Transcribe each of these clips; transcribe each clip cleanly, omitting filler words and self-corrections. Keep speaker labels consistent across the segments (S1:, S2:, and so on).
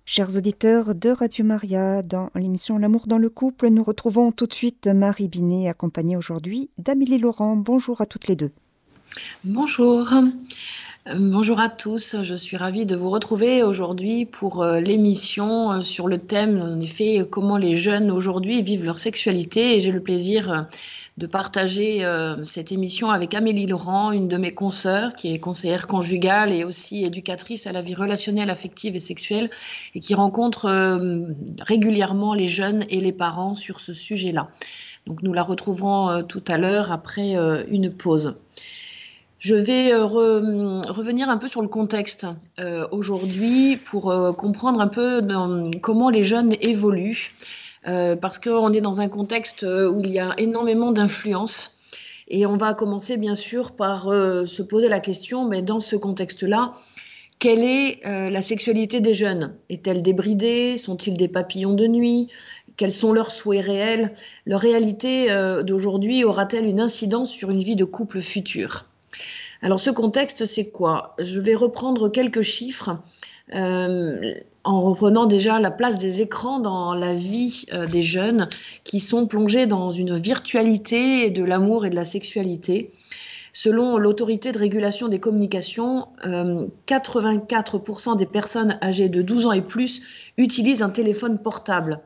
S1: Chers auditeurs de Radio Maria, dans l'émission L'amour dans le couple, nous retrouvons tout de suite Marie Binet, accompagnée aujourd'hui d'Amélie Laurent. Bonjour à toutes les deux.
S2: Bonjour, bonjour à tous. Je suis ravie de vous retrouver aujourd'hui pour l'émission sur le thème, en effet, comment les jeunes aujourd'hui vivent leur sexualité. Et j'ai le plaisir de partager cette émission avec Amélie Laurent, une de mes consoeurs, qui est conseillère conjugale et aussi éducatrice à la vie relationnelle, affective et sexuelle, et qui rencontre régulièrement les jeunes et les parents sur ce sujet-là. Donc nous la retrouverons tout à l'heure après une pause. Je vais revenir un peu sur le contexte aujourd'hui pour comprendre un peu comment les jeunes évoluent, parce qu'on est dans un contexte où il y a énormément d'influences. Et on va commencer bien sûr par se poser la question, mais dans ce contexte-là, quelle est la sexualité des jeunes? Est-elle débridée? Sont-ils des papillons de nuit? Quels sont leurs souhaits réels? Leur réalité d'aujourd'hui aura-t-elle une incidence sur une vie de couple future? Alors ce contexte, c'est quoi? Je vais reprendre quelques chiffres en reprenant déjà la place des écrans dans la vie des jeunes qui sont plongés dans une virtualité de l'amour et de la sexualité. Selon l'autorité de régulation des communications, 84% des personnes âgées de 12 ans et plus utilisent un téléphone portable.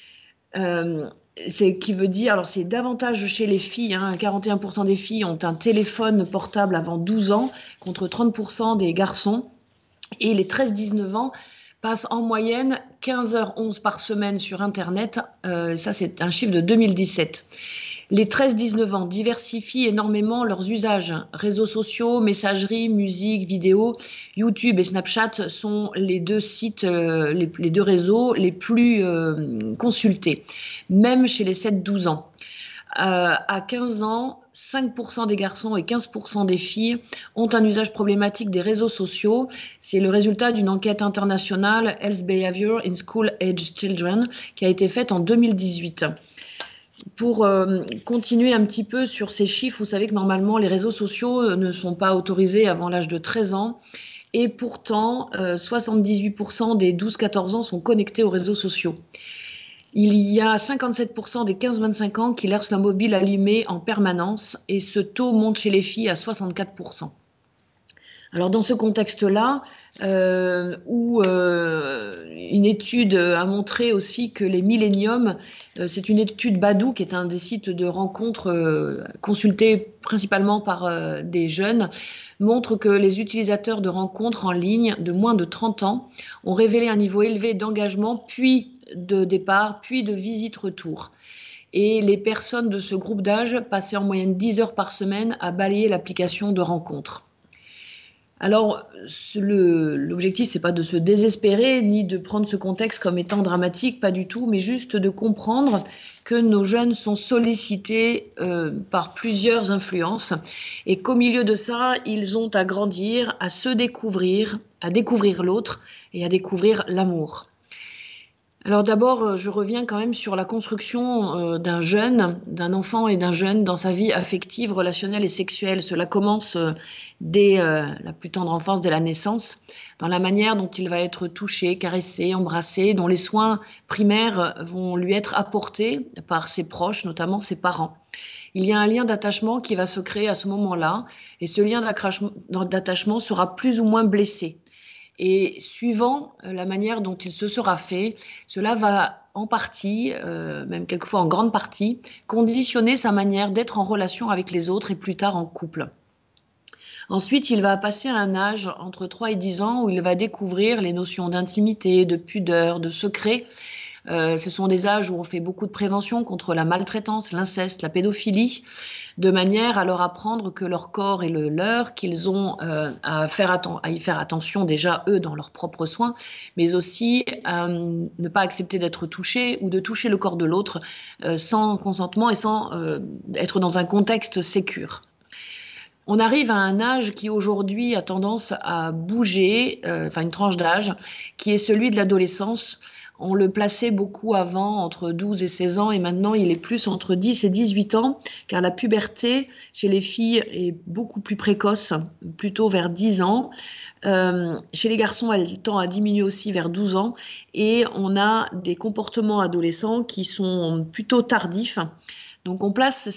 S2: C'est qui veut dire, alors c'est davantage chez les filles, 41% des filles ont un téléphone portable avant 12 ans contre 30% des garçons, et les 13-19 ans passent en moyenne 15h11 par semaine sur Internet, ça c'est un chiffre de 2017. Les 13-19 ans diversifient énormément leurs usages. Réseaux sociaux, messagerie, musique, vidéo, YouTube et Snapchat sont les deux sites, les deux réseaux les plus consultés, même chez les 7-12 ans. À 15 ans, 5% des garçons et 15% des filles ont un usage problématique des réseaux sociaux. C'est le résultat d'une enquête internationale Health Behavior in School Age Children qui a été faite en 2018. Pour continuer un petit peu sur ces chiffres, vous savez que normalement les réseaux sociaux ne sont pas autorisés avant l'âge de 13 ans et pourtant 78% des 12-14 ans sont connectés aux réseaux sociaux. Il y a 57% des 15-25 ans qui laissent leur mobile allumé en permanence et ce taux monte chez les filles à 64%. Alors dans ce contexte-là, où une étude a montré aussi que les milléniums, c'est une étude Badoo qui est un des sites de rencontres consultés principalement par des jeunes, montre que les utilisateurs de rencontres en ligne de moins de 30 ans ont révélé un niveau élevé d'engagement, puis de départ, puis de visite-retour. Et les personnes de ce groupe d'âge passaient en moyenne 10 heures par semaine à balayer l'application de rencontres. Alors, l'objectif, c'est pas de se désespérer, ni de prendre ce contexte comme étant dramatique, pas du tout, mais juste de comprendre que nos jeunes sont sollicités par plusieurs influences et qu'au milieu de ça, ils ont à grandir, à se découvrir, à découvrir l'autre et à découvrir l'amour. Alors d'abord, je reviens quand même sur la construction d'un jeune, d'un enfant et d'un jeune dans sa vie affective, relationnelle et sexuelle. Cela commence dès la plus tendre enfance, dès la naissance, dans la manière dont il va être touché, caressé, embrassé, dont les soins primaires vont lui être apportés par ses proches, notamment ses parents. Il y a un lien d'attachement qui va se créer à ce moment-là, et ce lien d'attachement sera plus ou moins blessé. Et suivant la manière dont il se sera fait, cela va en partie, même quelquefois en grande partie, conditionner sa manière d'être en relation avec les autres et plus tard en couple. Ensuite, il va passer à un âge entre 3 et 10 ans où il va découvrir les notions d'intimité, de pudeur, de secret. Ce sont des âges où on fait beaucoup de prévention contre la maltraitance, l'inceste, la pédophilie, de manière à leur apprendre que leur corps est le leur, qu'ils ont à y faire attention déjà eux dans leurs propres soins, mais aussi à ne pas accepter d'être touchés ou de toucher le corps de l'autre sans consentement et sans être dans un contexte sécure. On arrive à un âge qui aujourd'hui a tendance à bouger, une tranche d'âge, qui est celui de l'adolescence, On le plaçait beaucoup avant entre 12 et 16 ans et maintenant il est plus entre 10 et 18 ans car la puberté chez les filles est beaucoup plus précoce, plutôt vers 10 ans. Chez les garçons, elle tend à diminuer aussi vers 12 ans et on a des comportements adolescents qui sont plutôt tardifs. Donc on place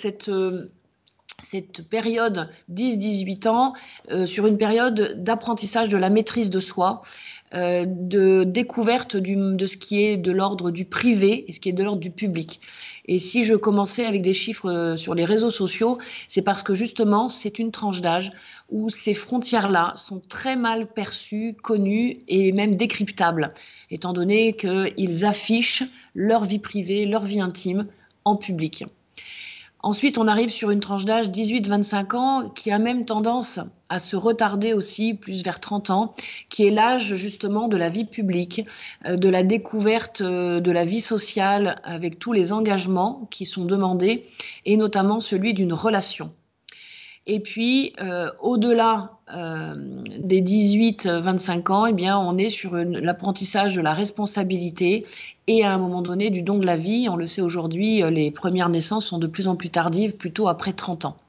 S2: cette période 10-18 ans sur une période d'apprentissage de la maîtrise de soi, de découverte de ce qui est de l'ordre du privé et ce qui est de l'ordre du public. Et si je commençais avec des chiffres sur les réseaux sociaux, c'est parce que justement, c'est une tranche d'âge où ces frontières-là sont très mal perçues, connues et même décryptables, étant donné qu'ils affichent leur vie privée, leur vie intime en public. Ensuite, on arrive sur une tranche d'âge 18-25 ans qui a même tendance à se retarder aussi, plus vers 30 ans, qui est l'âge justement de la vie publique, de la découverte de la vie sociale avec tous les engagements qui sont demandés et notamment celui d'une relation. Et puis, au-delà des 18-25 ans, eh bien, on est sur l'apprentissage de la responsabilité et à un moment donné du don de la vie. On le sait aujourd'hui, les premières naissances sont de plus en plus tardives, plutôt après 30 ans.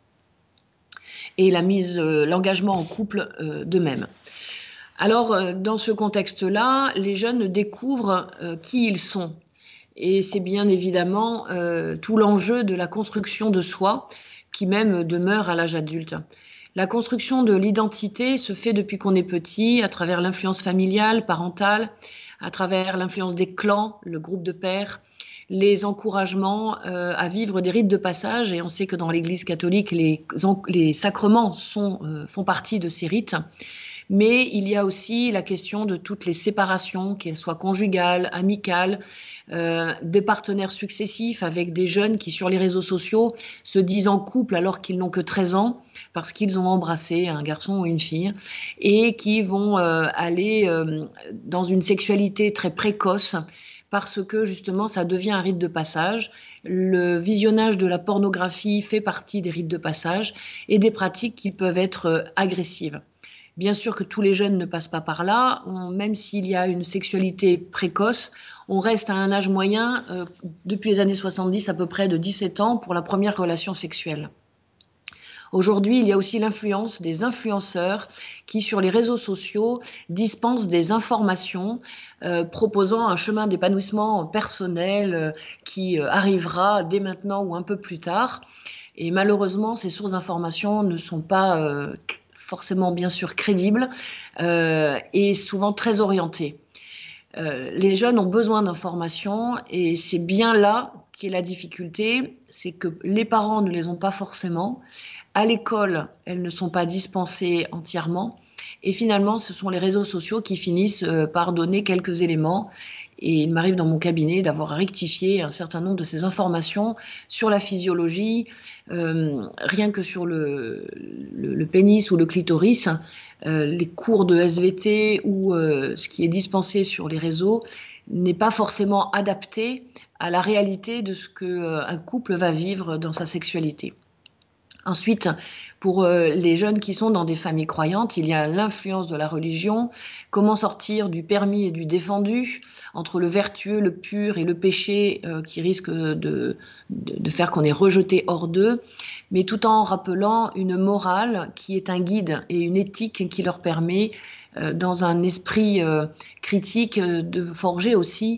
S2: Et l'engagement en couple de même. Alors, dans ce contexte-là, les jeunes découvrent qui ils sont. Et c'est bien évidemment tout l'enjeu de la construction de soi, qui même demeure à l'âge adulte. La construction de l'identité se fait depuis qu'on est petit, à travers l'influence familiale, parentale, à travers l'influence des clans, le groupe de pères, les encouragements à vivre des rites de passage. Et on sait que dans l'Église catholique, les sacrements font partie de ces rites. Mais il y a aussi la question de toutes les séparations, qu'elles soient conjugales, amicales, des partenaires successifs avec des jeunes qui, sur les réseaux sociaux, se disent en couple alors qu'ils n'ont que 13 ans, parce qu'ils ont embrassé un garçon ou une fille, et qui vont aller dans une sexualité très précoce, parce que justement ça devient un rite de passage. Le visionnage de la pornographie fait partie des rites de passage et des pratiques qui peuvent être agressives. Bien sûr que tous les jeunes ne passent pas par là, même s'il y a une sexualité précoce, on reste à un âge moyen, depuis les années 70 à peu près de 17 ans pour la première relation sexuelle. Aujourd'hui, il y a aussi l'influence des influenceurs qui, sur les réseaux sociaux, dispensent des informations proposant un chemin d'épanouissement personnel qui arrivera dès maintenant ou un peu plus tard. Et malheureusement, ces sources d'informations ne sont pas forcément bien sûr crédibles et souvent très orientées. Les jeunes ont besoin d'informations et c'est bien là qu'est la difficulté, c'est que les parents ne les ont pas forcément. À l'école, elles ne sont pas dispensées entièrement. Et finalement, ce sont les réseaux sociaux qui finissent par donner quelques éléments. Et il m'arrive dans mon cabinet d'avoir rectifié un certain nombre de ces informations sur la physiologie, rien que sur le pénis ou le clitoris, les cours de SVT ou ce qui est dispensé sur les réseaux n'est pas forcément adapté à la réalité de ce qu'un couple va vivre dans sa sexualité. Ensuite, pour les jeunes qui sont dans des familles croyantes, il y a l'influence de la religion, comment sortir du permis et du défendu, entre le vertueux, le pur et le péché qui risque de faire qu'on est rejeté hors d'eux, mais tout en rappelant une morale qui est un guide et une éthique qui leur permet, dans un esprit critique, de forger aussi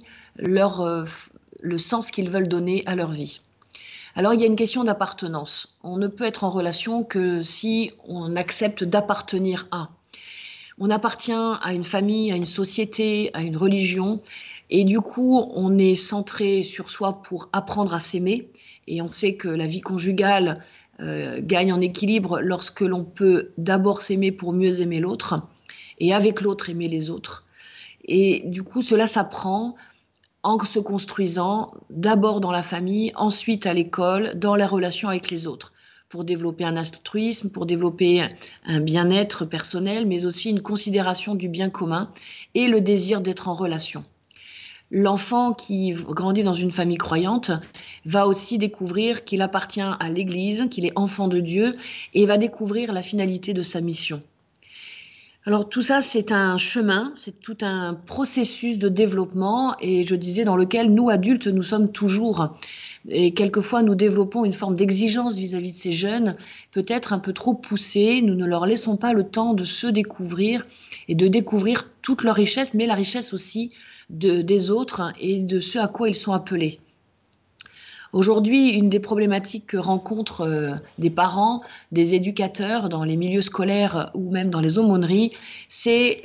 S2: le sens qu'ils veulent donner à leur vie. Alors, il y a une question d'appartenance. On ne peut être en relation que si on accepte d'appartenir à. On appartient à une famille, à une société, à une religion. Et du coup, on est centré sur soi pour apprendre à s'aimer. Et on sait que la vie conjugale gagne en équilibre lorsque l'on peut d'abord s'aimer pour mieux aimer l'autre. Et avec l'autre, aimer les autres. Et du coup, cela s'apprend en se construisant d'abord dans la famille, ensuite à l'école, dans la relation avec les autres, pour développer un altruisme, pour développer un bien-être personnel, mais aussi une considération du bien commun et le désir d'être en relation. L'enfant qui grandit dans une famille croyante va aussi découvrir qu'il appartient à l'Église, qu'il est enfant de Dieu et va découvrir la finalité de sa mission. Alors tout ça, c'est un chemin, c'est tout un processus de développement et je disais dans lequel nous, adultes, nous sommes toujours. Et quelquefois, nous développons une forme d'exigence vis-à-vis de ces jeunes, peut-être un peu trop poussée. Nous ne leur laissons pas le temps de se découvrir et de découvrir toute leur richesse, mais la richesse aussi des autres et de ce à quoi ils sont appelés. Aujourd'hui, une des problématiques que rencontrent des parents, des éducateurs dans les milieux scolaires ou même dans les aumôneries, c'est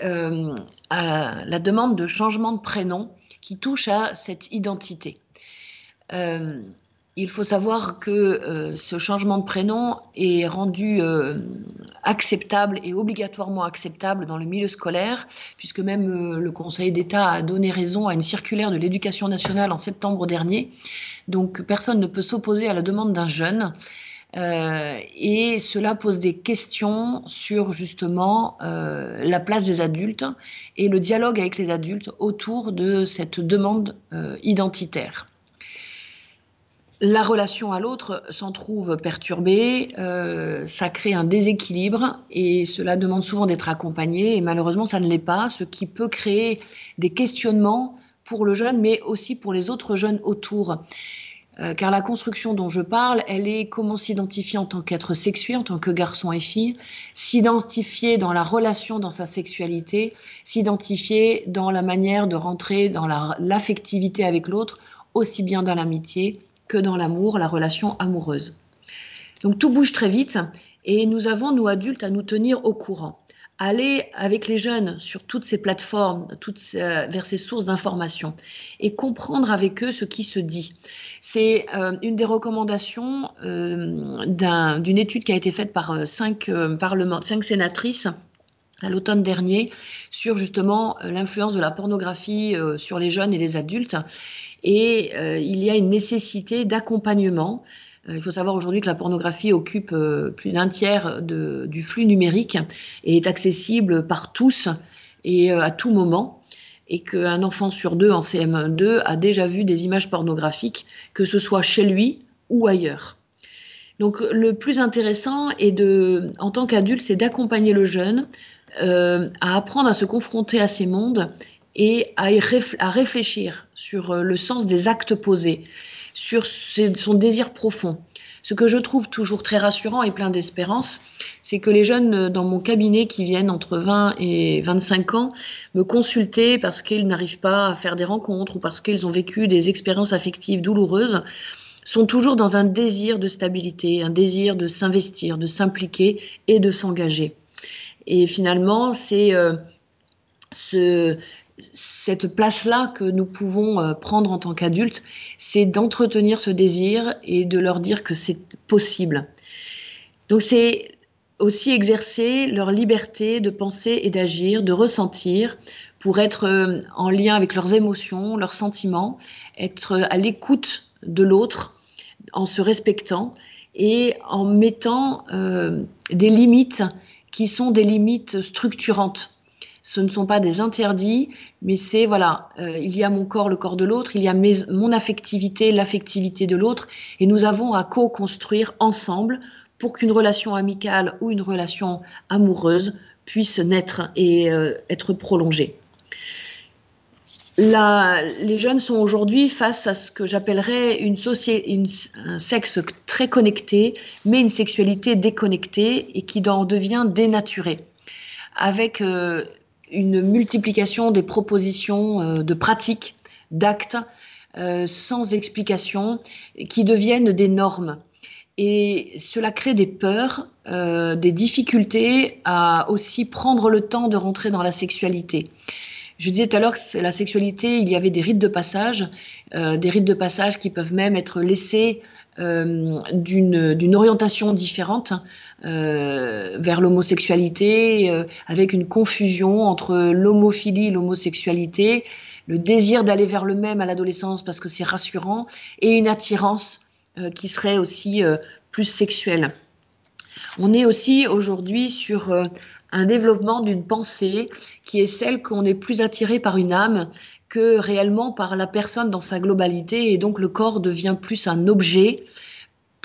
S2: la demande de changement de prénom qui touche à cette identité. Il faut savoir que ce changement de prénom est rendu acceptable et obligatoirement acceptable dans le milieu scolaire, puisque même le Conseil d'État a donné raison à une circulaire de l'Éducation nationale en septembre dernier. Donc personne ne peut s'opposer à la demande d'un jeune. Et cela pose des questions sur justement la place des adultes et le dialogue avec les adultes autour de cette demande identitaire. La relation à l'autre s'en trouve perturbée, ça crée un déséquilibre et cela demande souvent d'être accompagné et malheureusement ça ne l'est pas, ce qui peut créer des questionnements pour le jeune mais aussi pour les autres jeunes autour. Car la construction dont je parle, elle est comment s'identifier en tant qu'être sexué, en tant que garçon et fille, s'identifier dans la relation, dans sa sexualité, s'identifier dans la manière de rentrer dans l'affectivité avec l'autre, aussi bien dans l'amitié que dans l'amour, la relation amoureuse. Donc tout bouge très vite et nous avons, nous adultes, à nous tenir au courant. Aller avec les jeunes sur toutes ces plateformes, vers ces sources d'information et comprendre avec eux ce qui se dit. C'est une des recommandations d'une étude qui a été faite par 5 sénatrices à l'automne dernier sur justement l'influence de la pornographie sur les jeunes et les adultes. Et il y a une nécessité d'accompagnement. Il faut savoir aujourd'hui que la pornographie occupe plus d'un tiers du flux numérique et est accessible par tous et à tout moment. Et qu'un enfant sur deux en CM2 a déjà vu des images pornographiques, que ce soit chez lui ou ailleurs. Donc le plus intéressant en tant qu'adulte, c'est d'accompagner le jeune à apprendre à se confronter à ces mondes et à réfléchir sur le sens des actes posés, sur son désir profond. Ce que je trouve toujours très rassurant et plein d'espérance, c'est que les jeunes dans mon cabinet qui viennent entre 20 et 25 ans me consulter parce qu'ils n'arrivent pas à faire des rencontres ou parce qu'ils ont vécu des expériences affectives douloureuses, sont toujours dans un désir de stabilité, un désir de s'investir, de s'impliquer et de s'engager. Et finalement, c'est cette place-là que nous pouvons prendre en tant qu'adultes, c'est d'entretenir ce désir et de leur dire que c'est possible. Donc c'est aussi exercer leur liberté de penser et d'agir, de ressentir, pour être en lien avec leurs émotions, leurs sentiments, être à l'écoute de l'autre, en se respectant et en mettant des limites qui sont des limites structurantes. Ce ne sont pas des interdits, mais c'est, il y a mon corps, le corps de l'autre, il y a mon affectivité, l'affectivité de l'autre, et nous avons à co-construire ensemble pour qu'une relation amicale ou une relation amoureuse puisse naître et être prolongée. Les jeunes sont aujourd'hui face à ce que j'appellerais un sexe très connecté, mais une sexualité déconnectée et qui en devient dénaturée, avec une multiplication des propositions de pratiques, d'actes, sans explication, qui deviennent des normes. Et cela crée des peurs, des difficultés à aussi prendre le temps de rentrer dans la sexualité. Je disais tout à l'heure que la sexualité, il y avait des rites de passage qui peuvent même être laissés d'une orientation différente vers l'homosexualité, avec une confusion entre l'homophilie et l'homosexualité, le désir d'aller vers le même à l'adolescence parce que c'est rassurant, et une attirance qui serait aussi plus sexuelle. On est aussi aujourd'hui sur un développement d'une pensée qui est celle qu'on est plus attiré par une âme que réellement par la personne dans sa globalité, et donc le corps devient plus un objet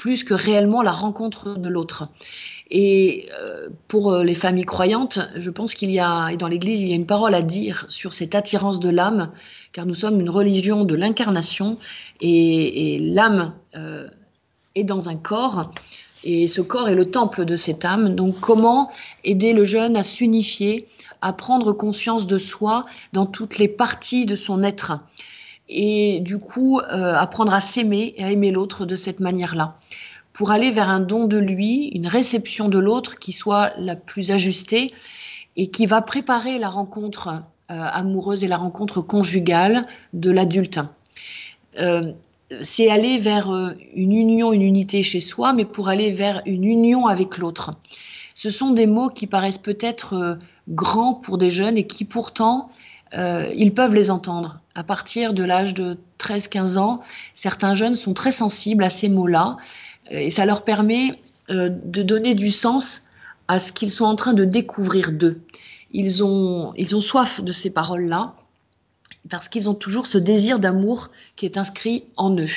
S2: plus que réellement la rencontre de l'autre. Et pour les familles croyantes, je pense qu'il y a, et dans l'Église, il y a une parole à dire sur cette attirance de l'âme, car nous sommes une religion de l'incarnation, et l'âme est dans un corps, et ce corps est le temple de cette âme. Donc comment aider le jeune à s'unifier, à prendre conscience de soi dans toutes les parties de son être, et du coup apprendre à s'aimer et à aimer l'autre de cette manière-là, pour aller vers un don de lui, une réception de l'autre qui soit la plus ajustée et qui va préparer la rencontre amoureuse et la rencontre conjugale de l'adulte. C'est aller vers une union, une unité chez soi, mais pour aller vers une union avec l'autre. Ce sont des mots qui paraissent peut-être grands pour des jeunes et qui pourtant, ils peuvent les entendre. À partir de l'âge de 13-15 ans, certains jeunes sont très sensibles à ces mots-là et ça leur permet de donner du sens à ce qu'ils sont en train de découvrir d'eux. Ils ont soif de ces paroles-là parce qu'ils ont toujours ce désir d'amour qui est inscrit en eux.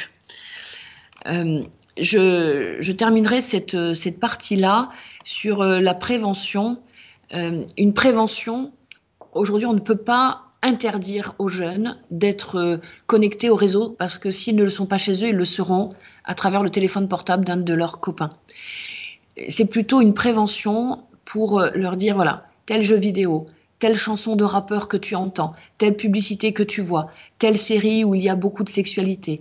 S2: Je terminerai cette partie-là sur la prévention. Une prévention, aujourd'hui, on ne peut pas interdire aux jeunes d'être connectés au réseau parce que s'ils ne le sont pas chez eux, ils le seront à travers le téléphone portable d'un de leurs copains. C'est plutôt une prévention pour leur dire, voilà, tel jeu vidéo, telle chanson de rappeur que tu entends, telle publicité que tu vois, telle série où il y a beaucoup de sexualité,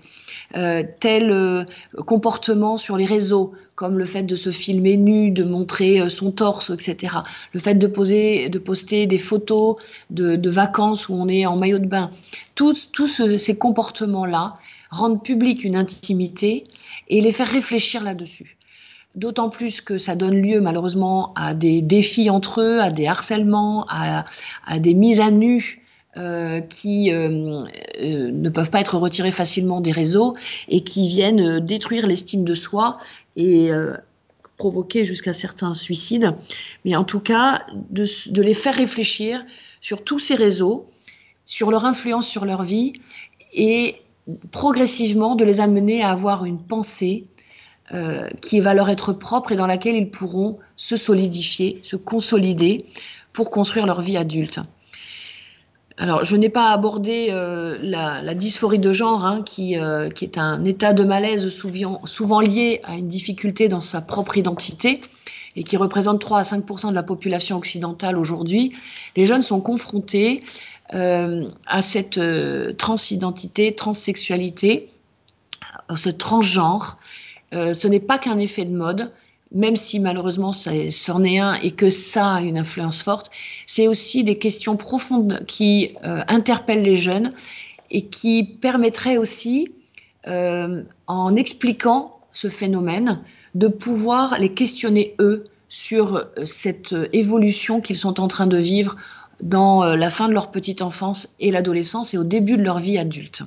S2: tel comportement sur les réseaux, comme le fait de se filmer nu, de montrer son torse, etc. Le fait de poster des photos de vacances où on est en maillot de bain. Tous ces comportements-là rendent public une intimité et les faire réfléchir là-dessus. D'autant plus que ça donne lieu malheureusement à des défis entre eux, à des harcèlements, à des mises à nu qui ne peuvent pas être retirées facilement des réseaux et qui viennent détruire l'estime de soi et provoquer jusqu'à certains suicides. Mais en tout cas, de les faire réfléchir sur tous ces réseaux, sur leur influence sur leur vie et progressivement de les amener à avoir une pensée qui va leur être propre et dans laquelle ils pourront se solidifier, se consolider pour construire leur vie adulte. Alors, je n'ai pas abordé la dysphorie de genre, qui est un état de malaise souvent lié à une difficulté dans sa propre identité et qui représente 3 à 5% de la population occidentale aujourd'hui. Les jeunes sont confrontés à cette transidentité, transsexualité, ce transgenre. Ce n'est pas qu'un effet de mode, même si malheureusement c'en est un et que ça a une influence forte. C'est aussi des questions profondes qui interpellent les jeunes et qui permettraient aussi, en expliquant ce phénomène, de pouvoir les questionner eux sur cette évolution qu'ils sont en train de vivre dans la fin de leur petite enfance et l'adolescence et au début de leur vie adulte.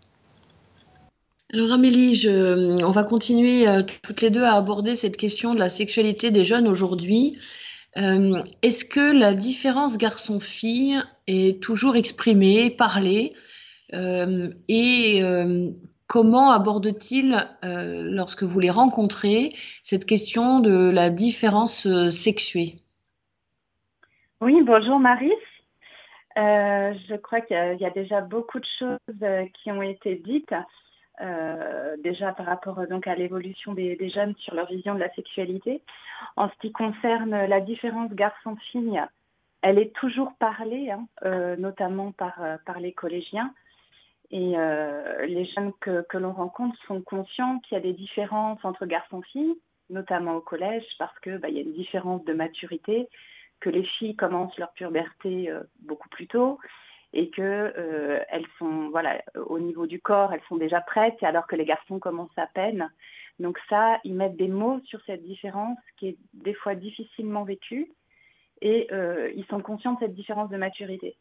S2: Alors Amélie, on va continuer toutes les deux à aborder cette question de la sexualité des jeunes aujourd'hui. Est-ce que la différence garçon-fille est toujours exprimée, parlée et comment aborde-t-il, lorsque vous les rencontrez, cette question de la différence sexuée?
S3: Oui, bonjour Marie. Je crois qu'il y a déjà beaucoup de choses qui ont été dites. Déjà par rapport donc à l'évolution des jeunes sur leur vision de la sexualité. En ce qui concerne la différence garçon-fille, elle est toujours parlée, notamment par les collégiens. Et les jeunes que l'on rencontre sont conscients qu'il y a des différences entre garçons-filles, notamment au collège, parce qu'il y a une différence de maturité, que les filles commencent leur puberté beaucoup plus tôt, et que elles sont, au niveau du corps, elles sont déjà prêtes, alors que les garçons commencent à peine. Donc ça, ils mettent des mots sur cette différence qui est des fois difficilement vécue, et ils sont conscients de cette différence de maturité.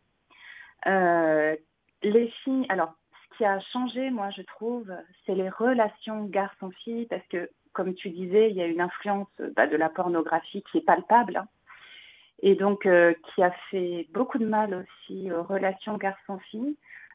S3: Les filles, alors, ce qui a changé, moi, je trouve, c'est les relations garçon-fille, parce que, comme tu disais, il y a une influence de la pornographie qui est palpable, et donc qui a fait beaucoup de mal aussi aux relations garçon-fille,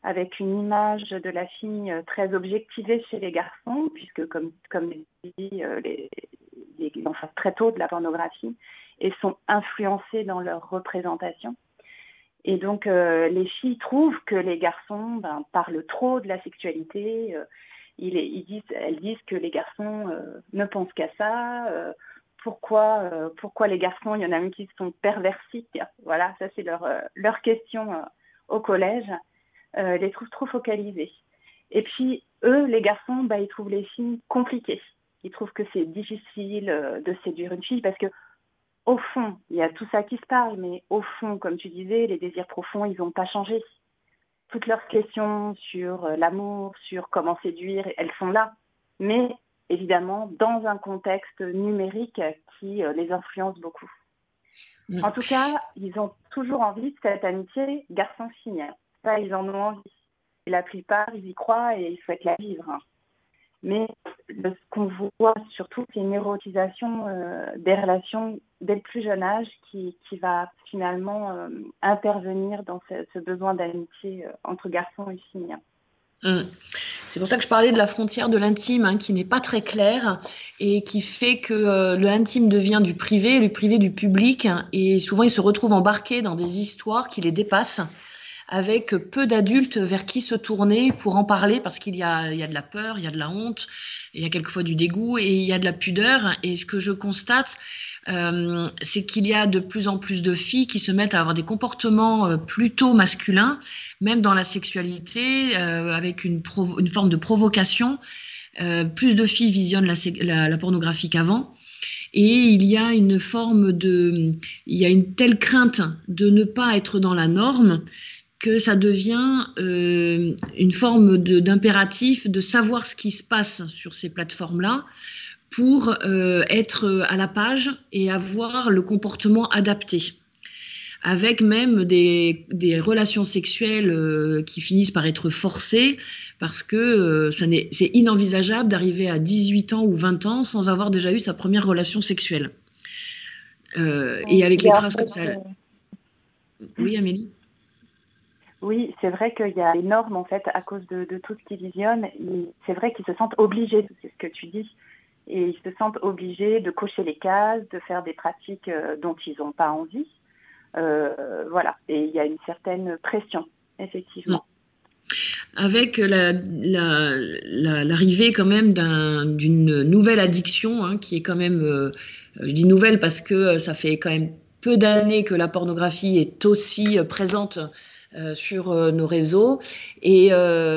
S3: avec une image de la fille très objectivée chez les garçons, puisque comme dit, les enfants très tôt de la pornographie et sont influencés dans leur représentation. Et donc, les filles trouvent que les garçons parlent trop de la sexualité. Elles disent que les garçons ne pensent qu'à ça. Pourquoi les garçons, il y en a même qui sont perversiques. Voilà, ça c'est leur question au collège. Les trouvent trop focalisées. Et puis, eux, les garçons, ils trouvent les filles compliquées. Ils trouvent que c'est difficile de séduire une fille parce que au fond, il y a tout ça qui se parle, mais au fond, comme tu disais, les désirs profonds, ils n'ont pas changé. Toutes leurs questions sur l'amour, sur comment séduire, elles sont là. Mais évidemment, dans un contexte numérique qui les influence beaucoup. En tout cas, ils ont toujours envie de cette amitié garçon-fille. Ça, ils en ont envie. Et la plupart, ils y croient et ils souhaitent la vivre. Mais ce qu'on voit surtout, c'est une érotisation des relations dès le plus jeune âge qui va finalement intervenir dans ce besoin d'amitié entre garçons et filles.
S2: C'est pour ça que je parlais de la frontière de l'intime, qui n'est pas très claire et qui fait que l'intime devient du privé, le privé du public, et souvent ils se retrouvent embarqués dans des histoires qui les dépassent, avec peu d'adultes vers qui se tourner pour en parler, parce qu'il y a de la peur, il y a de la honte, il y a quelquefois du dégoût et il y a de la pudeur. Et ce que je constate, c'est qu'il y a de plus en plus de filles qui se mettent à avoir des comportements plutôt masculins, même dans la sexualité, avec une forme de provocation. Plus de filles visionnent la pornographie qu'avant. Et il y a une telle crainte de ne pas être dans la norme que ça devient une forme d'impératif de savoir ce qui se passe sur ces plateformes-là pour être à la page et avoir le comportement adapté. Avec même des relations sexuelles qui finissent par être forcées, parce que c'est inenvisageable d'arriver à 18 ans ou 20 ans sans avoir déjà eu sa première relation sexuelle. Et avec les traces que ça... Oui, Amélie ?
S3: Oui, c'est vrai qu'il y a les normes, en fait, à cause de tout ce qu'ils visionnent. C'est vrai qu'ils se sentent obligés, c'est ce que tu dis, et ils se sentent obligés de cocher les cases, de faire des pratiques dont ils n'ont pas envie. Voilà, et il y a une certaine pression, effectivement.
S2: Avec l'arrivée quand même d'une nouvelle addiction, qui est quand même, je dis nouvelle parce que ça fait quand même peu d'années que la pornographie est aussi présente sur nos réseaux, et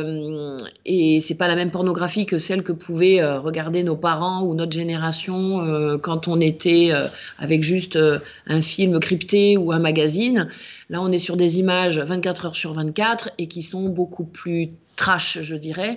S2: c'est pas la même pornographie que celle que pouvaient regarder nos parents ou notre génération quand on était avec juste un film crypté ou un magazine. Là, on est sur des images 24 heures sur 24 et qui sont beaucoup plus trash, je dirais,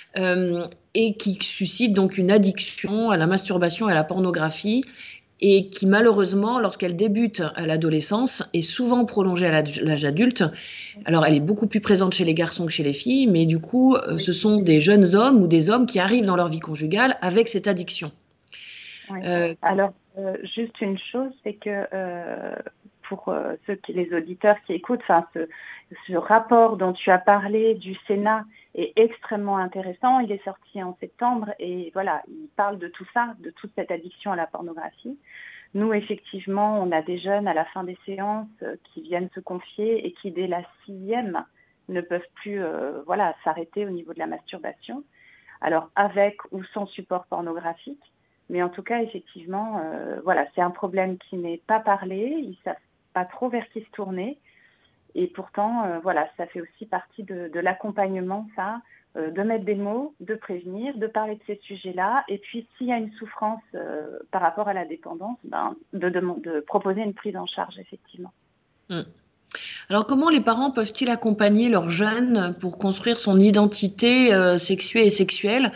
S2: et qui suscitent donc une addiction à la masturbation et à la pornographie, et qui malheureusement, lorsqu'elle débute à l'adolescence, est souvent prolongée à l'âge adulte. Alors, elle est beaucoup plus présente chez les garçons que chez les filles, mais du coup, ce sont des jeunes hommes ou des hommes qui arrivent dans leur vie conjugale avec cette addiction.
S3: Oui. Alors, juste une chose, c'est que pour les auditeurs qui écoutent, ce rapport dont tu as parlé du Sénat est extrêmement intéressant. Il est sorti en septembre et voilà, il parle de tout ça, de toute cette addiction à la pornographie. Nous, effectivement, on a des jeunes à la fin des séances qui viennent se confier et qui, dès la 6e, ne peuvent plus s'arrêter au niveau de la masturbation. Alors, avec ou sans support pornographique. Mais en tout cas, effectivement, c'est un problème qui n'est pas parlé. Ils ne savent pas trop vers qui se tourner. Et pourtant, ça fait aussi partie de l'accompagnement, de mettre des mots, de prévenir, de parler de ces sujets-là. Et puis, s'il y a une souffrance par rapport à la dépendance, de proposer une prise en charge, effectivement.
S2: Alors, comment les parents peuvent-ils accompagner leurs jeunes pour construire son identité sexuée et sexuelle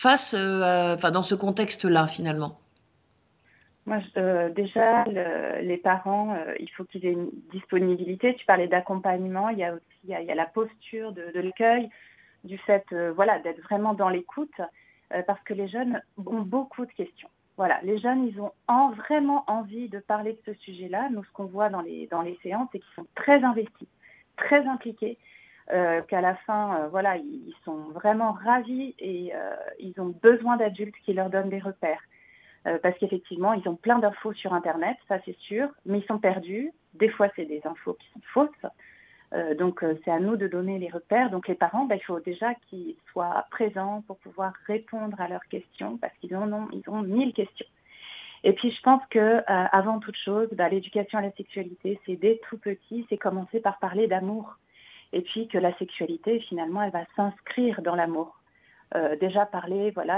S2: dans ce contexte-là, finalement ?
S3: Moi, déjà, les parents, il faut qu'ils aient une disponibilité. Tu parlais d'accompagnement, il y a la posture de l'accueil, du fait d'être vraiment dans l'écoute, parce que les jeunes ont beaucoup de questions. Voilà, les jeunes, ils ont vraiment envie de parler de ce sujet-là. Nous, ce qu'on voit dans les séances, c'est qu'ils sont très investis, très impliqués. qu'à la fin, voilà, ils sont vraiment ravis et ils ont besoin d'adultes qui leur donnent des repères. Parce qu'effectivement, ils ont plein d'infos sur Internet, ça c'est sûr, mais ils sont perdus. Des fois, c'est des infos qui sont fausses. Donc, c'est à nous de donner les repères. Donc, les parents, il faut déjà qu'ils soient présents pour pouvoir répondre à leurs questions, parce qu'ils ont 1000 questions. Et puis, je pense qu'avant toute chose, l'éducation à la sexualité, c'est dès tout petit, c'est commencer par parler d'amour. Et puis que la sexualité, finalement, elle va s'inscrire dans l'amour. Déjà parler, voilà,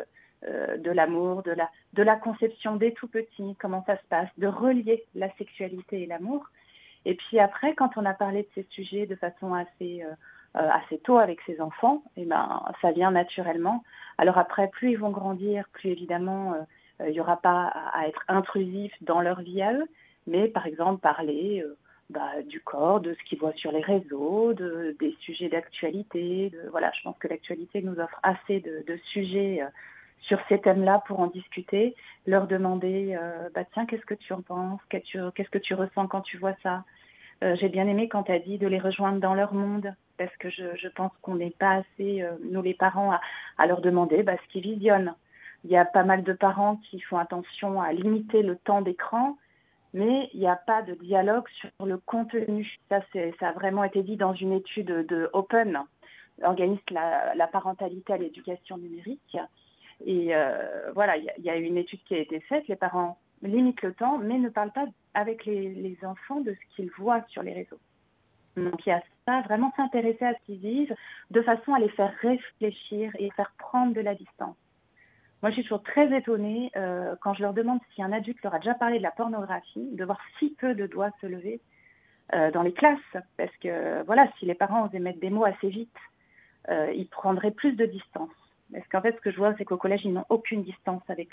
S3: de l'amour, de la conception dès tout petit, comment ça se passe, de relier la sexualité et l'amour. Et puis après, quand on a parlé de ces sujets de façon assez tôt avec ses enfants, ça vient naturellement. Alors après, plus ils vont grandir, plus évidemment, il n'y aura pas à être intrusif dans leur vie à eux, mais par exemple parler du corps, de ce qu'ils voient sur les réseaux, des sujets d'actualité. Voilà, je pense que l'actualité nous offre assez de sujets sur ces thèmes-là pour en discuter, leur demander tiens, qu'est-ce que tu en penses, qu'est-ce que tu ressens quand tu vois ça. J'ai bien aimé quand tu as dit de les rejoindre dans leur monde, parce que je pense qu'on n'est pas assez, nous les parents, à leur demander ce qu'ils visionnent. Il y a pas mal de parents qui font attention à limiter le temps d'écran, mais il n'y a pas de dialogue sur le contenu. Ça a vraiment été dit dans une étude de Open, organisme la parentalité à l'éducation numérique. Et voilà, il y a une étude qui a été faite. Les parents limitent le temps, mais ne parlent pas avec les enfants de ce qu'ils voient sur les réseaux. Donc il y a ça, vraiment s'intéresser à ce qu'ils disent, de façon à les faire réfléchir et faire prendre de la distance. Moi, je suis toujours très étonnée quand je leur demande si un adulte leur a déjà parlé de la pornographie, de voir si peu de doigts se lever dans les classes. Parce que, voilà, si les parents osaient mettre des mots assez vite, ils prendraient plus de distance. Parce qu'en fait, ce que je vois, c'est qu'au collège, ils n'ont aucune distance avec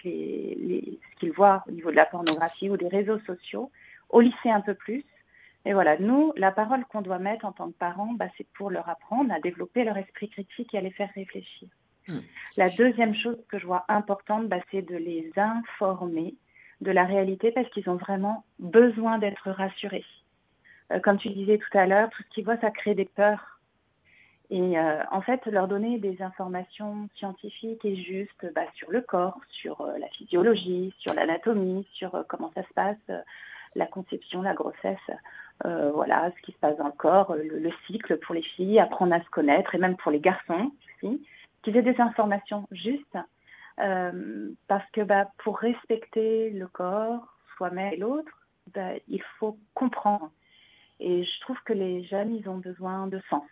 S3: ce qu'ils voient au niveau de la pornographie ou des réseaux sociaux. Au lycée, un peu plus. Et voilà, nous, la parole qu'on doit mettre en tant que parents, c'est pour leur apprendre à développer leur esprit critique et à les faire réfléchir. La deuxième chose que je vois importante, c'est de les informer de la réalité parce qu'ils ont vraiment besoin d'être rassurés. Comme tu disais tout à l'heure, tout ce qu'ils voient, ça crée des peurs. Et en fait, leur donner des informations scientifiques et justes sur le corps, sur la physiologie, sur l'anatomie, sur comment ça se passe, la conception, la grossesse, voilà, ce qui se passe dans le corps, le cycle pour les filles, apprendre à se connaître, et même pour les garçons aussi, qu'ils aient des informations justes, parce que pour respecter le corps, soi-même et l'autre, il faut comprendre. Et je trouve que les jeunes, ils ont besoin de sens.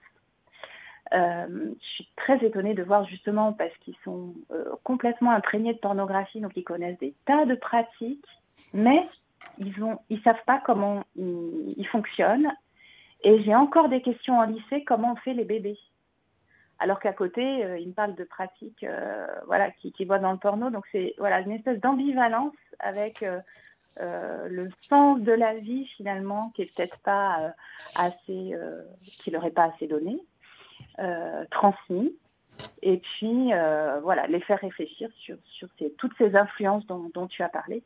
S3: Je suis très étonnée de voir justement, parce qu'ils sont complètement imprégnés de pornographie, donc ils connaissent des tas de pratiques, mais ils savent pas comment ils fonctionnent. Et j'ai encore des questions en lycée, comment on fait les bébés ? Alors qu'à côté, ils me parlent de pratiques qu'ils voient dans le porno. Donc c'est une espèce d'ambivalence avec le sens de la vie finalement qui est peut-être pas assez, qui leur est pas assez donné, transmis. Et puis les faire réfléchir sur toutes ces influences dont tu as parlé.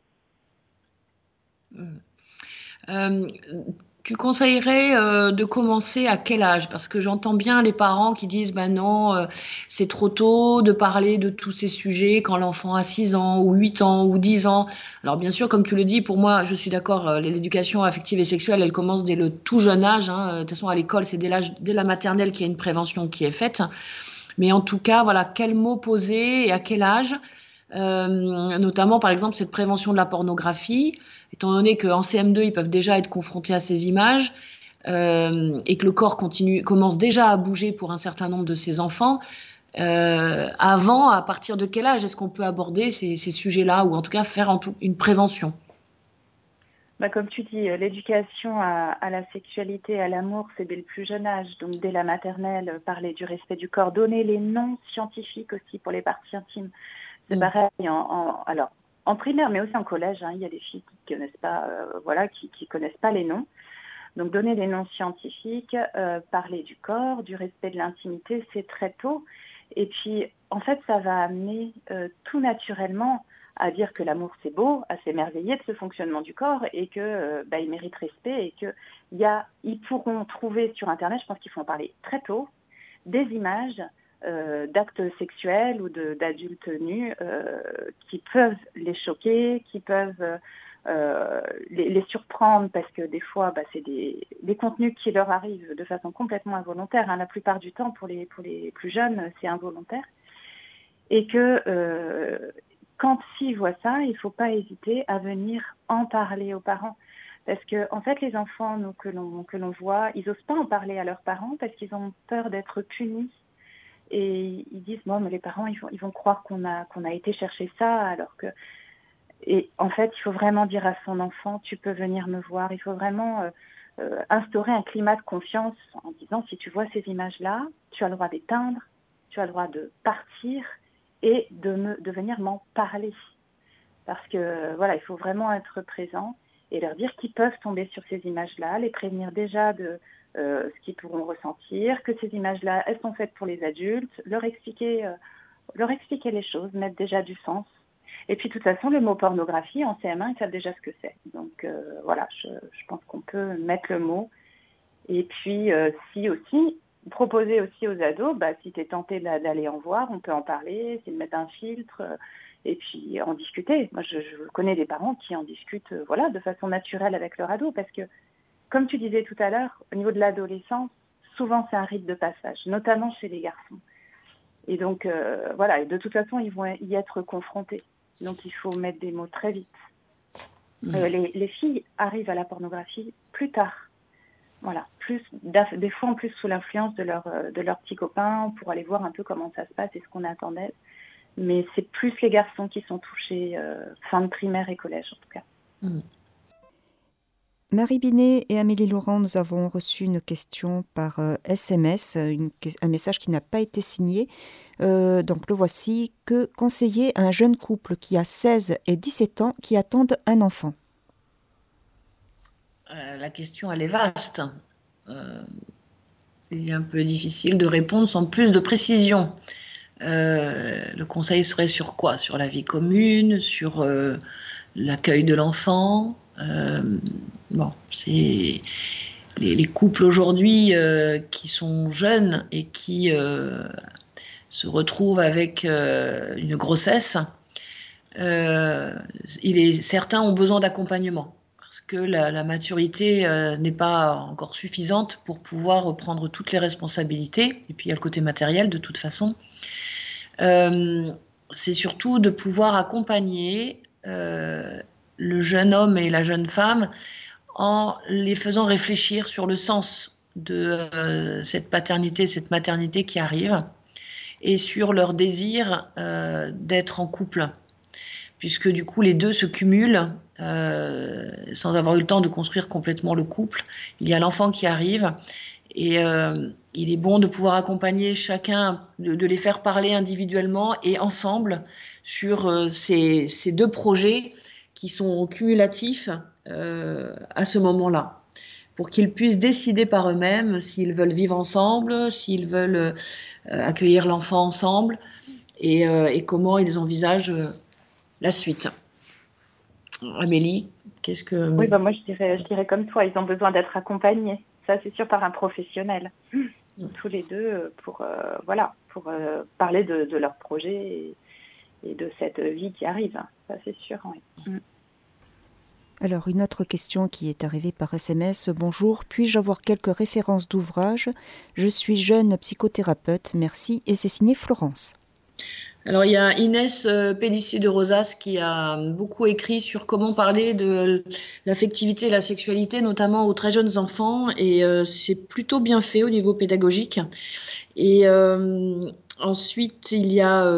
S2: Tu conseillerais de commencer à quel âge? Parce que j'entends bien les parents qui disent non, c'est trop tôt de parler de tous ces sujets quand l'enfant a 6 ans ou 8 ans ou 10 ans. Alors bien sûr, comme tu le dis, pour moi, je suis d'accord, l'éducation affective et sexuelle, elle commence dès le tout jeune âge. De toute façon, à l'école, c'est dès la maternelle qu'il y a une prévention qui est faite. Mais en tout cas, voilà, quels mots poser et à quel âge? Notamment par exemple cette prévention de la pornographie, étant donné qu'en CM2 ils peuvent déjà être confrontés à ces images et que le corps commence déjà à bouger pour un certain nombre de ces enfants. À partir de quel âge est-ce qu'on peut aborder ces sujets-là, ou en tout cas faire une prévention?
S3: Comme tu dis, l'éducation à la sexualité, à l'amour, c'est dès le plus jeune âge. Donc dès la maternelle, parler du respect du corps, donner les noms scientifiques aussi pour les parties intimes. C'est pareil en primaire, mais aussi en collège. Il y a des filles qui connaissent pas, qui connaissent pas les noms. Donc donner des noms scientifiques, parler du corps, du respect de l'intimité, c'est très tôt. Et puis en fait, ça va amener tout naturellement à dire que l'amour c'est beau, à s'émerveiller de ce fonctionnement du corps et que il mérite respect et que ils pourront trouver sur Internet, je pense qu'il faut en parler très tôt, des images d'actes sexuels ou d'adultes nus qui peuvent les choquer, qui peuvent les surprendre, parce que des fois, c'est des contenus qui leur arrivent de façon complètement involontaire. La plupart du temps, pour les plus jeunes, c'est involontaire. Et que s'ils voient ça, il ne faut pas hésiter à venir en parler aux parents. Parce que, en fait, les enfants que l'on voit, ils n'osent pas en parler à leurs parents parce qu'ils ont peur d'être punis. Et ils disent, bon, mais les parents, ils vont croire qu'on a été chercher ça, alors que... Et en fait, il faut vraiment dire à son enfant, tu peux venir me voir. Il faut vraiment instaurer un climat de confiance en disant, si tu vois ces images-là, tu as le droit d'éteindre, tu as le droit de partir et de venir m'en parler. Parce que, voilà, il faut vraiment être présent et leur dire qu'ils peuvent tomber sur ces images-là, les prévenir déjà de ce qu'ils pourront ressentir, que ces images-là, elles sont faites pour les adultes, leur expliquer les choses, mettre déjà du sens. Et puis, de toute façon, le mot pornographie, en CM1, ils savent déjà ce que c'est. Donc, voilà, je pense qu'on peut mettre le mot. Et puis, proposer aussi aux ados, si tu es tenté d'aller en voir, on peut en parler, c'est de mettre un filtre et puis en discuter. Moi, je connais des parents qui en discutent de façon naturelle avec leur ado, parce que, comme tu disais tout à l'heure, au niveau de l'adolescence, souvent c'est un rite de passage, notamment chez les garçons. Et donc, et de toute façon, ils vont y être confrontés. Donc, il faut mettre des mots très vite. Les filles arrivent à la pornographie plus tard. Voilà, des fois en plus sous l'influence de leur petits copains pour aller voir un peu comment ça se passe et ce qu'on attend d'elles. Mais c'est plus les garçons qui sont touchés fin de primaire et collège en tout cas.
S1: Marie Binet et Amélie Laurent, nous avons reçu une question par SMS, un message qui n'a pas été signé. Donc le voici. Que conseiller à un jeune couple qui a 16 et 17 ans qui attendent un enfant?
S2: La question, elle est vaste. Il est un peu difficile de répondre sans plus de précision. Le conseil serait sur quoi? Sur la vie commune, sur l'accueil de l'enfant. C'est les couples aujourd'hui qui sont jeunes et qui se retrouvent avec une grossesse. Certains ont besoin d'accompagnement parce que la maturité n'est pas encore suffisante pour pouvoir prendre toutes les responsabilités. Et puis il y a le côté matériel de toute façon. C'est surtout de pouvoir accompagner le jeune homme et la jeune femme en les faisant réfléchir sur le sens de cette paternité, cette maternité qui arrive, et sur leur désir d'être en couple, puisque du coup les deux se cumulent sans avoir eu le temps de construire complètement le couple. Il y a l'enfant qui arrive et il est bon de pouvoir accompagner chacun, de les faire parler individuellement et ensemble sur ces deux projets qui sont cumulatifs à ce moment-là, pour qu'ils puissent décider par eux-mêmes s'ils veulent vivre ensemble, s'ils veulent accueillir l'enfant ensemble et comment ils envisagent la suite. Amélie, qu'est-ce que...
S3: Oui, moi je dirais comme toi, ils ont besoin d'être accompagnés, ça c'est sûr, par un professionnel, tous les deux, pour parler de leur projet et de cette vie qui arrive, ça c'est sûr, oui.
S1: Alors, une autre question qui est arrivée par SMS. Bonjour, puis-je avoir quelques références d'ouvrages? Je suis jeune psychothérapeute, merci. Et c'est signé Florence.
S2: Alors, il y a Inès Pellissier de Rosas qui a beaucoup écrit sur comment parler de l'affectivité et la sexualité, notamment aux très jeunes enfants. Et c'est plutôt bien fait au niveau pédagogique. Et ensuite, il y a...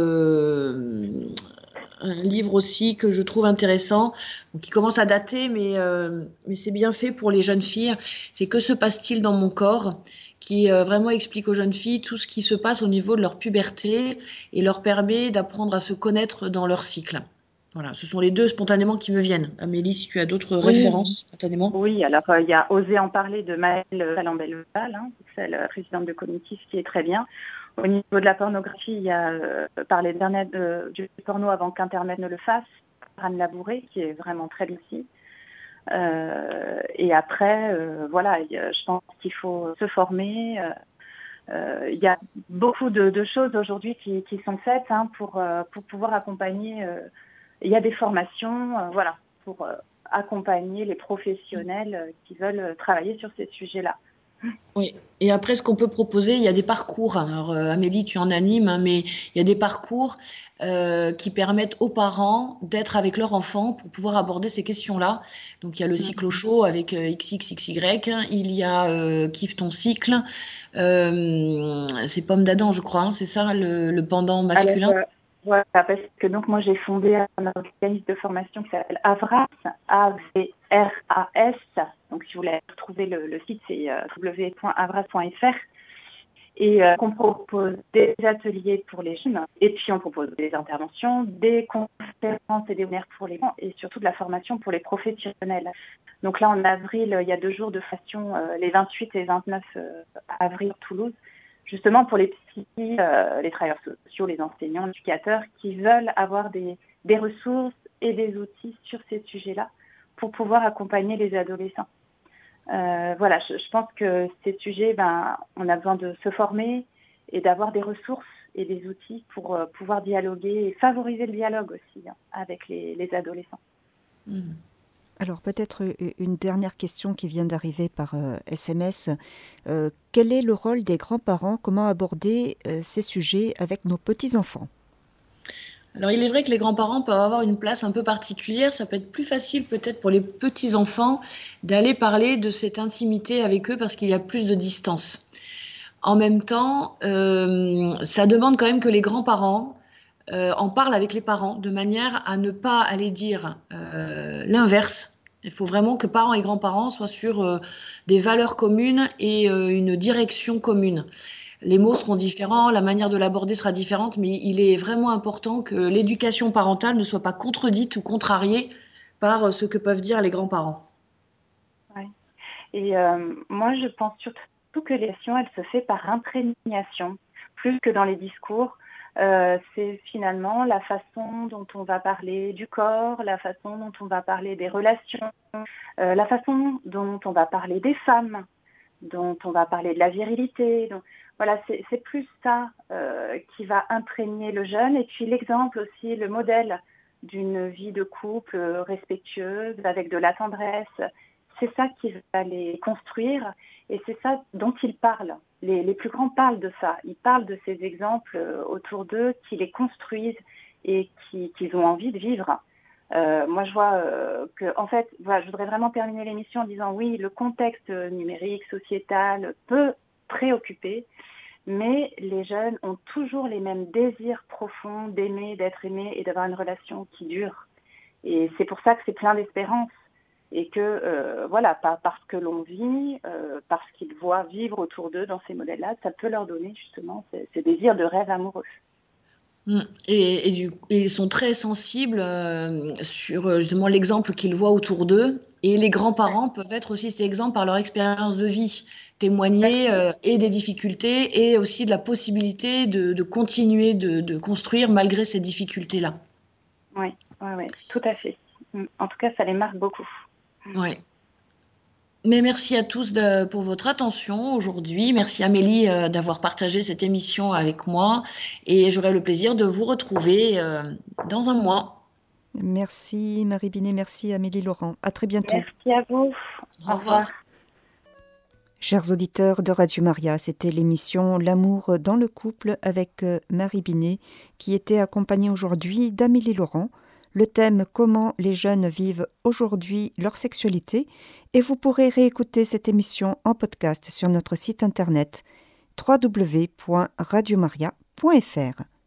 S2: un livre aussi que je trouve intéressant, qui commence à dater, mais c'est bien fait pour les jeunes filles. C'est Que se passe-t-il dans mon corps, qui vraiment explique aux jeunes filles tout ce qui se passe au niveau de leur puberté et leur permet d'apprendre à se connaître dans leur cycle. Voilà, ce sont les deux spontanément qui me viennent. Amélie, si tu as d'autres références spontanément.
S3: Oui, alors il y a Oser en parler de Maëlle Salambelle-Val, celle présidente de Cognitif, qui est très bien. Au niveau de la pornographie, il y a Parler du porno avant qu'Internet ne le fasse, Anne Labouré, qui est vraiment très bien aussi. Et après, voilà, je pense qu'il faut se former. Il y a beaucoup de choses aujourd'hui qui sont faites pour pouvoir accompagner. Il y a des formations, voilà, pour accompagner les professionnels qui veulent travailler sur ces sujets-là.
S2: Oui, et après, ce qu'on peut proposer, il y a des parcours. Alors, Amélie, tu en animes, mais il y a des parcours qui permettent aux parents d'être avec leur enfant pour pouvoir aborder ces questions-là. Donc, il y a le cycle chaud avec XXXY, il y a Kiffe ton cycle, c'est Pomme d'Adam, je crois, c'est ça, le pendant masculin.
S3: Alors, voilà, parce que donc moi j'ai fondé un organisme de formation qui s'appelle Avras, AVRAS. Donc si vous voulez retrouver le site, c'est www.avras.fr. Et qu'on propose des ateliers pour les jeunes, et puis on propose des interventions, des conférences et des webinaires pour les gens, et surtout de la formation pour les professionnels. Donc là, en avril, il y a 2 jours de formation, les 28 et 29 avril à Toulouse, justement pour les psy, les travailleurs sociaux, les enseignants, les éducateurs qui veulent avoir des ressources et des outils sur ces sujets-là pour pouvoir accompagner les adolescents. Voilà, je pense que ces sujets, on a besoin de se former et d'avoir des ressources et des outils pour pouvoir dialoguer et favoriser le dialogue aussi avec les adolescents.
S1: Alors peut-être une dernière question qui vient d'arriver par SMS. Quel est le rôle des grands-parents? Comment aborder ces sujets avec nos petits-enfants?
S2: Alors, il est vrai que les grands-parents peuvent avoir une place un peu particulière. Ça peut être plus facile peut-être pour les petits-enfants d'aller parler de cette intimité avec eux parce qu'il y a plus de distance. En même temps, ça demande quand même que les grands-parents en parlent avec les parents de manière à ne pas aller dire l'inverse. Il faut vraiment que parents et grands-parents soient sur des valeurs communes et une direction commune. Les mots seront différents, la manière de l'aborder sera différente, mais il est vraiment important que l'éducation parentale ne soit pas contredite ou contrariée par ce que peuvent dire les grands-parents.
S3: Ouais. Et moi, je pense surtout que l'éducation, elle se fait par imprégnation, plus que dans les discours. C'est finalement la façon dont on va parler du corps, la façon dont on va parler des relations, la façon dont on va parler des femmes, dont on va parler de la virilité. Donc, voilà, c'est plus ça qui va imprégner le jeune. Et puis l'exemple aussi, le modèle d'une vie de couple respectueuse, avec de la tendresse, c'est ça qui va les construire et c'est ça dont ils parlent. Les plus grands parlent de ça. Ils parlent de ces exemples autour d'eux qui les construisent et qu'ils ont envie de vivre. Moi, je vois que, en fait, voilà, je voudrais vraiment terminer l'émission en disant oui, le contexte numérique, sociétal peut préoccuper, mais les jeunes ont toujours les mêmes désirs profonds d'aimer, d'être aimés et d'avoir une relation qui dure. Et c'est pour ça que c'est plein d'espérance. Et que, voilà, parce que l'on vit, parce qu'ils voient vivre autour d'eux dans ces modèles-là, ça peut leur donner justement ces désirs de rêve amoureux.
S2: Et ils sont très sensibles sur justement l'exemple qu'ils voient autour d'eux. Et les grands-parents peuvent être aussi cet exemple par leur expérience de vie, témoigner et des difficultés et aussi de la possibilité de continuer de construire malgré ces difficultés-là.
S3: Oui, tout à fait. En tout cas, ça les marque beaucoup.
S2: Oui. Mais merci à tous pour votre attention aujourd'hui. Merci Amélie d'avoir partagé cette émission avec moi et j'aurai le plaisir de vous retrouver dans un mois.
S1: Merci Marie Binet, merci Amélie Laurent. À très bientôt.
S3: Merci à vous.
S2: Au revoir.
S1: Chers auditeurs de Radio Maria, c'était l'émission L'amour dans le couple avec Marie Binet qui était accompagnée aujourd'hui d'Amélie Laurent. Le thème « Comment les jeunes vivent aujourd'hui leur sexualité » et vous pourrez réécouter cette émission en podcast sur notre site internet www.radiomaria.fr.